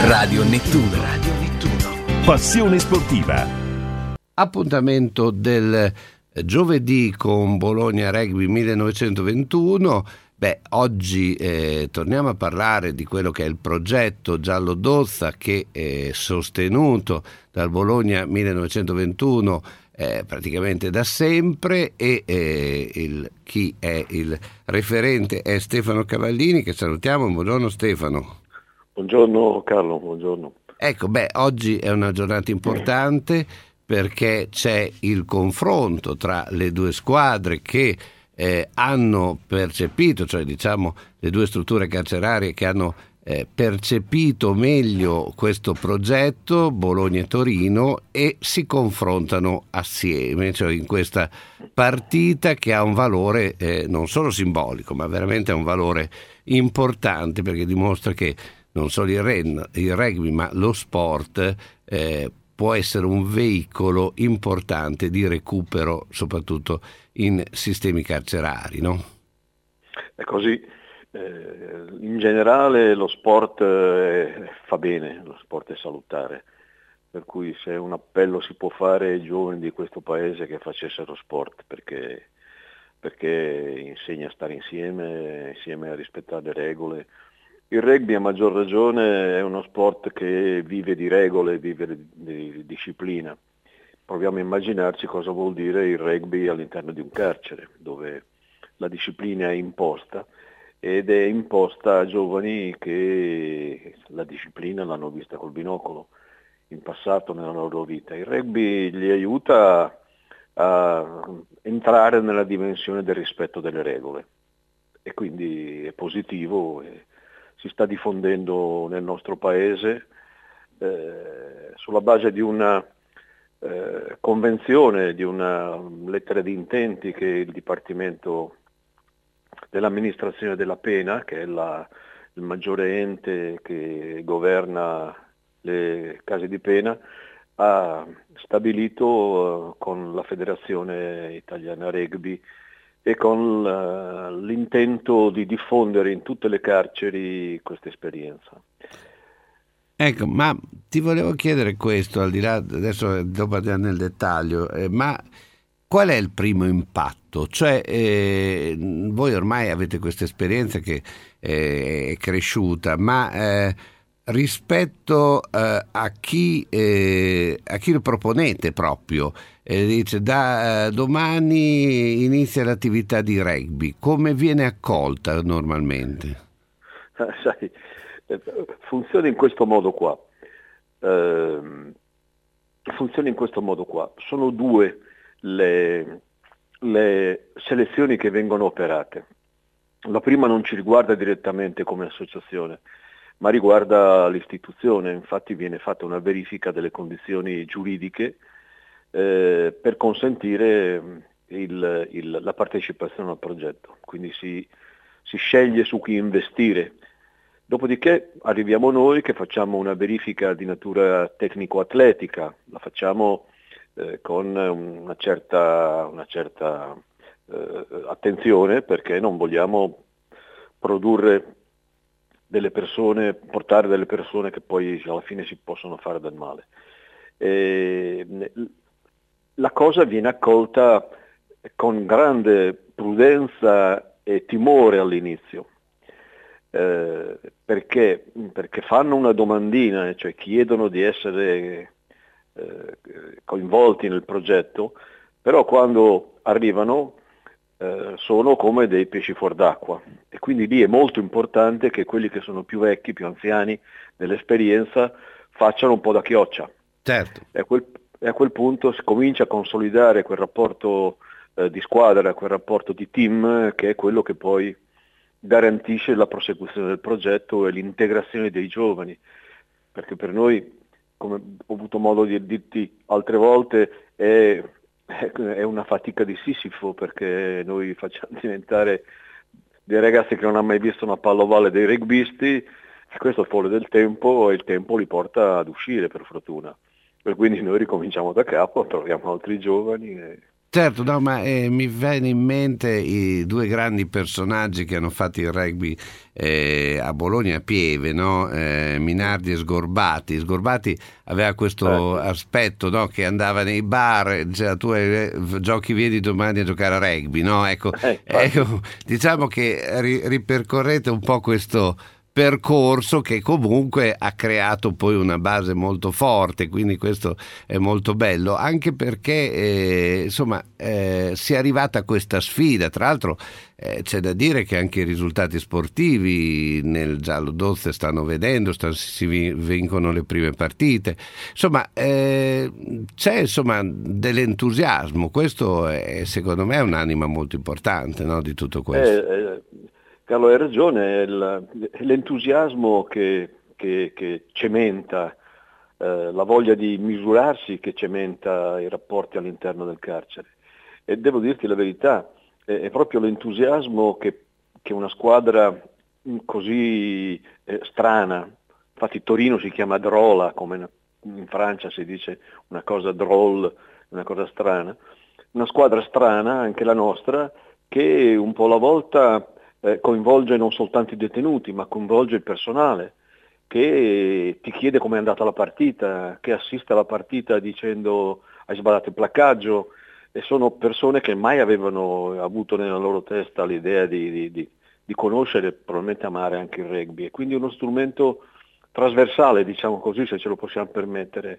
Radio Nettuno. Radio Nettuno. Passione sportiva. Appuntamento del giovedì con Bologna Rugby 1921. Oggi torniamo a parlare di quello che è il progetto Giallo Dozza, che è sostenuto dal Bologna 1921 praticamente da sempre, e chi è il referente è Stefano Cavallini, che salutiamo. Buongiorno Stefano. Buongiorno Carlo, buongiorno. Ecco, oggi è una giornata importante perché c'è il confronto tra le due squadre che hanno percepito, cioè diciamo le due strutture carcerarie che hanno percepito meglio questo progetto, Bologna e Torino, e si confrontano assieme, cioè in questa partita che ha un valore non solo simbolico, ma veramente ha un valore importante, perché dimostra che non solo il rugby, ma lo sport può essere un veicolo importante di recupero, soprattutto in sistemi carcerari, no? È così. In generale lo sport fa bene, lo sport è salutare, per cui se un appello si può fare ai giovani di questo paese che facessero sport, perché insegna a stare insieme a rispettare le regole. Il rugby a maggior ragione è uno sport che vive di regole, vive di disciplina. Proviamo a immaginarci cosa vuol dire il rugby all'interno di un carcere, dove la disciplina è imposta, ed è imposta a giovani che la disciplina l'hanno vista col binocolo in passato nella loro vita. Il rugby li aiuta a entrare nella dimensione del rispetto delle regole, e quindi è positivo e si sta diffondendo nel nostro paese sulla base di una convenzione, di una lettera di intenti che il Dipartimento dell'amministrazione della pena, che è il maggiore ente che governa le case di pena, ha stabilito con la Federazione Italiana Rugby e con l'intento di diffondere in tutte le carceri questa esperienza. Ecco, ma ti volevo chiedere questo, al di là, adesso dopo andiamo nel dettaglio, ma qual è il primo impatto? Cioè, voi ormai avete questa esperienza che è cresciuta, ma rispetto a chi lo proponete proprio, dice da domani inizia l'attività di rugby, come viene accolta normalmente? Sai, funziona in questo modo qua. Sono due le selezioni che vengono operate. La prima non ci riguarda direttamente come associazione, ma riguarda l'istituzione. Infatti viene fatta una verifica delle condizioni giuridiche per consentire la partecipazione al progetto. Quindi si sceglie su chi investire. Dopodiché arriviamo noi che facciamo una verifica di natura tecnico-atletica, la facciamo con una certa attenzione, perché non vogliamo portare delle persone che poi alla fine si possono fare del male. La cosa viene accolta con grande prudenza e timore all'inizio. Perché fanno una domandina, cioè chiedono di essere coinvolti nel progetto, però quando arrivano sono come dei pesci fuor d'acqua, e quindi lì è molto importante che quelli che sono più vecchi, più anziani nell'esperienza, facciano un po' da chioccia. Certo. E a quel punto si comincia a consolidare quel rapporto di squadra, quel rapporto di team, che è quello che poi garantisce la prosecuzione del progetto e l'integrazione dei giovani, perché per noi, come ho avuto modo di dirti altre volte, è una fatica di Sisifo, perché noi facciamo diventare dei ragazzi che non hanno mai visto una pallovale dei rugbisti, e questo fuori del tempo, e il tempo li porta ad uscire, per fortuna. E quindi noi ricominciamo da capo, troviamo altri giovani Certo, no, ma mi viene in mente i due grandi personaggi che hanno fatto il rugby a Bologna e a Pieve, no? Minardi e Sgorbati. Sgorbati aveva questo aspetto, no? Che andava nei bar, diceva tu giochi, vieni domani a giocare a rugby, no? Ecco, diciamo che ripercorrete un po' questo percorso che comunque ha creato poi una base molto forte, quindi questo è molto bello, anche perché si è arrivata a questa sfida. Tra l'altro c'è da dire che anche i risultati sportivi nel giallo d'Oste stanno vedendo, vincono le prime partite, c'è dell'entusiasmo. Questo è, secondo me, è un'anima molto importante, no, di tutto questo. Carlo, hai ragione, è l'entusiasmo che cementa la voglia di misurarsi, che cementa i rapporti all'interno del carcere. E devo dirti la verità, è proprio l'entusiasmo che una squadra così strana, infatti Torino si chiama Drola, come in Francia si dice una cosa drôle, una cosa strana, una squadra strana, anche la nostra, che un po' alla volta coinvolge non soltanto i detenuti, ma coinvolge il personale, che ti chiede com'è andata la partita, che assiste alla partita dicendo hai sbagliato il placcaggio, e sono persone che mai avevano avuto nella loro testa l'idea di conoscere e probabilmente amare anche il rugby. E quindi uno strumento trasversale, diciamo così, se ce lo possiamo permettere.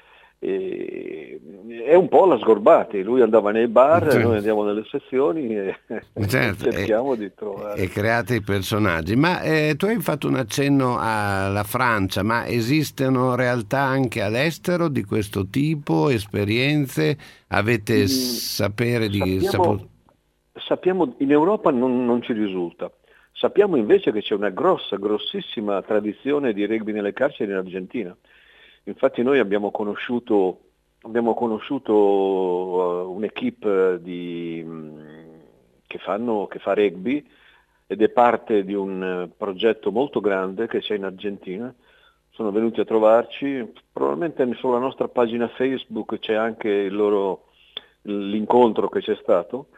È un po' la Sgorbati, lui andava nei bar, Sì. noi andiamo nelle sezioni e Certo, cerchiamo di trovare. E create i personaggi. Ma tu hai fatto un accenno alla Francia, ma esistono realtà anche all'estero di questo tipo, esperienze? Avete sapere di... Sappiamo, in Europa non ci risulta. Sappiamo invece che c'è una grossissima tradizione di rugby nelle carceri in Argentina. Infatti noi abbiamo conosciuto un'equipe che fa rugby, ed è parte di un progetto molto grande che c'è in Argentina. Sono venuti a trovarci, probabilmente sulla nostra pagina Facebook c'è anche l'incontro che c'è stato.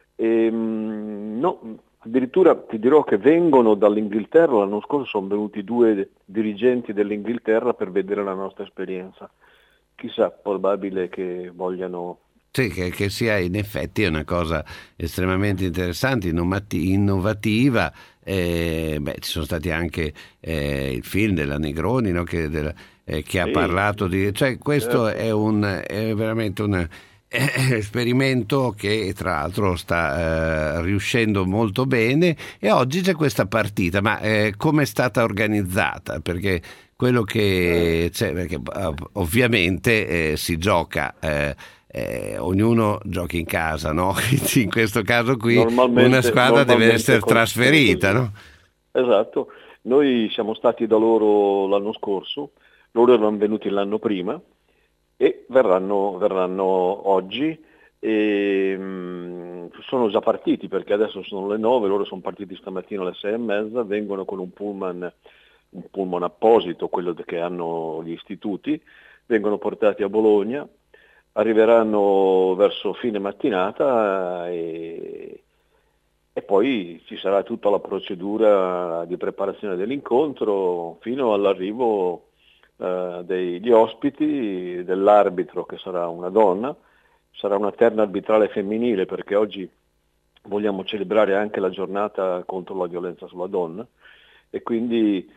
Addirittura ti dirò che vengono dall'Inghilterra. L'anno scorso sono venuti 2 dirigenti dell'Inghilterra per vedere la nostra esperienza. Chissà, probabile che vogliano... Sì, che sia in effetti una cosa estremamente interessante, innovativa. Ci sono stati anche il film della Negroni, no? Che ha parlato di... Cioè, questo è veramente un esperimento che tra l'altro sta riuscendo molto bene, e oggi c'è questa partita. Ma come è stata organizzata? Perché quello che c'è, perché ovviamente si gioca, ognuno gioca in casa, no? Quindi in questo caso qui una squadra deve essere trasferita, no? Esatto, noi siamo stati da loro l'anno scorso, loro erano venuti l'anno prima e verranno oggi, e sono già partiti perché adesso sono le 9, loro sono partiti stamattina alle 6:30, vengono con un pullman apposito, quello che hanno gli istituti, vengono portati a Bologna, arriveranno verso fine mattinata e poi ci sarà tutta la procedura di preparazione dell'incontro fino all'arrivo degli ospiti, dell'arbitro che sarà una donna. Sarà una terna arbitrale femminile perché oggi vogliamo celebrare anche la giornata contro la violenza sulla donna, e quindi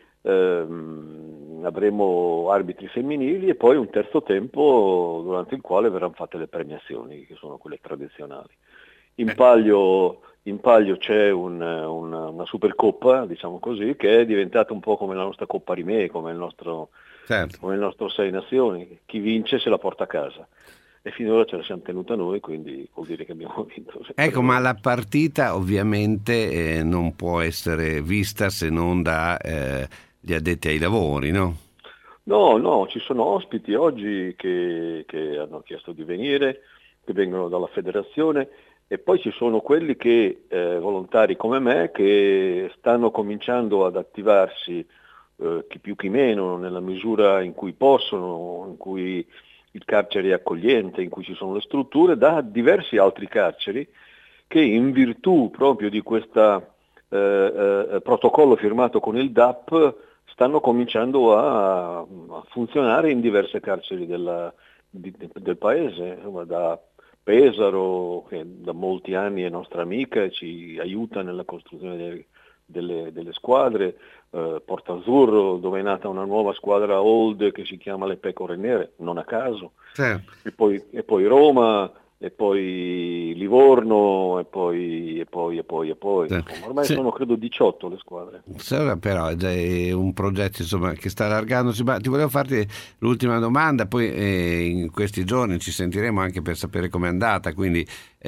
avremo arbitri femminili e poi un terzo tempo durante il quale verranno fatte le premiazioni, che sono quelle tradizionali. In palio c'è una Supercoppa, diciamo così, che è diventata un po' come la nostra Coppa Rimè, come il nostro Sei Nazioni. Chi vince se la porta a casa. E finora ce la siamo tenuta noi, quindi vuol dire che abbiamo vinto. Ecco, ma la partita ovviamente non può essere vista se non da gli addetti ai lavori, no? No, ci sono ospiti oggi che hanno chiesto di venire, che vengono dalla federazione, e poi ci sono quelli che, volontari come me, che stanno cominciando ad attivarsi, chi più chi meno, nella misura in cui possono, in cui il carcere accogliente in cui ci sono le strutture, da diversi altri carceri che in virtù proprio di questo protocollo firmato con il DAP stanno cominciando a funzionare in diverse carceri del paese, da Pesaro, che da molti anni è nostra amica e ci aiuta nella costruzione delle squadre, Portazzurro, dove è nata una nuova squadra old che si chiama le Pecore Nere, non a caso, e poi Roma, e poi Livorno, e poi. Ormai sono credo 18 le squadre. Però è un progetto insomma che sta allargandosi. Ma ti volevo farti l'ultima domanda, poi in questi giorni ci sentiremo anche per sapere com'è andata, quindi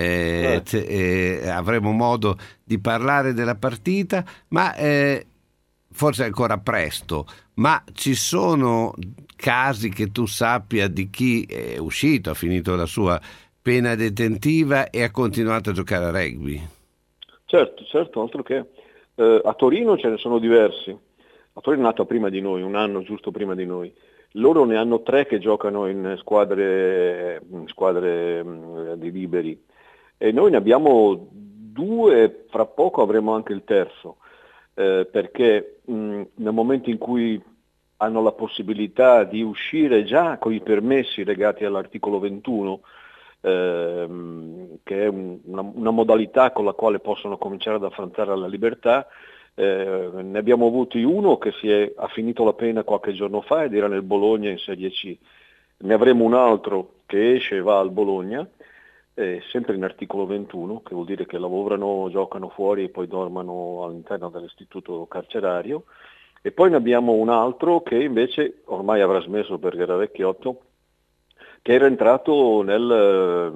avremo modo di parlare della partita, ma forse è ancora presto, ma ci sono casi che tu sappia di chi è uscito, ha finito la sua pena detentiva e ha continuato a giocare a rugby? Certo, altro che. A Torino ce ne sono diversi. A Torino è nato prima di noi, un anno giusto prima di noi. Loro ne hanno 3 che giocano in squadre di liberi. E noi ne abbiamo 2, fra poco avremo anche il terzo. Perché nel momento in cui hanno la possibilità di uscire già con i permessi legati all'articolo 21, che è una modalità con la quale possono cominciare ad affrontare la libertà, ne abbiamo avuti uno che ha finito la pena qualche giorno fa ed era nel Bologna in Serie C. Ne avremo un altro che esce e va al Bologna, sempre in articolo 21, che vuol dire che lavorano, giocano fuori e poi dormono all'interno dell'istituto carcerario, e poi ne abbiamo un altro che invece ormai avrà smesso perché era vecchiotto, che era entrato nel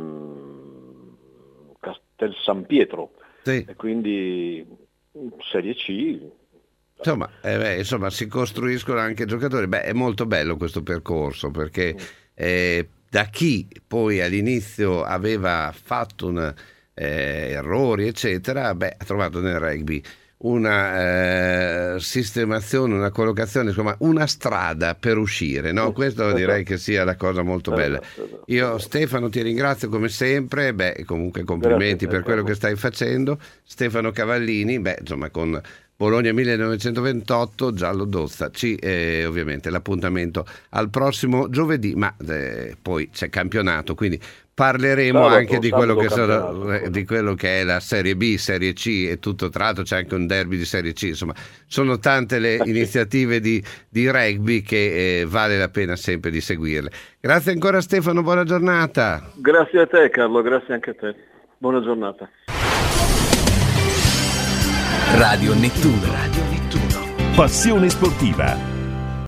Castel San Pietro, e quindi Serie C. Insomma, si costruiscono anche giocatori. È molto bello questo percorso, perché da chi poi all'inizio aveva fatto errori eccetera, ha trovato nel rugby una sistemazione, una collocazione, insomma una strada per uscire, no? Questo direi che sia la cosa molto bella. Io Stefano ti ringrazio come sempre, comunque complimenti per quello che stai facendo. Stefano Cavallini, insomma con Bologna 1928, Giallo d'Osta. Ovviamente l'appuntamento al prossimo giovedì, ma poi c'è campionato, quindi parleremo anche di quello che è la Serie B, Serie C e tutto. Tra l'altro c'è anche un derby di Serie C, insomma sono tante le iniziative di rugby che vale la pena sempre di seguirle. Grazie ancora Stefano, buona giornata. Grazie a te Carlo, grazie anche a te, buona giornata. Radio Nettuno. Passione sportiva.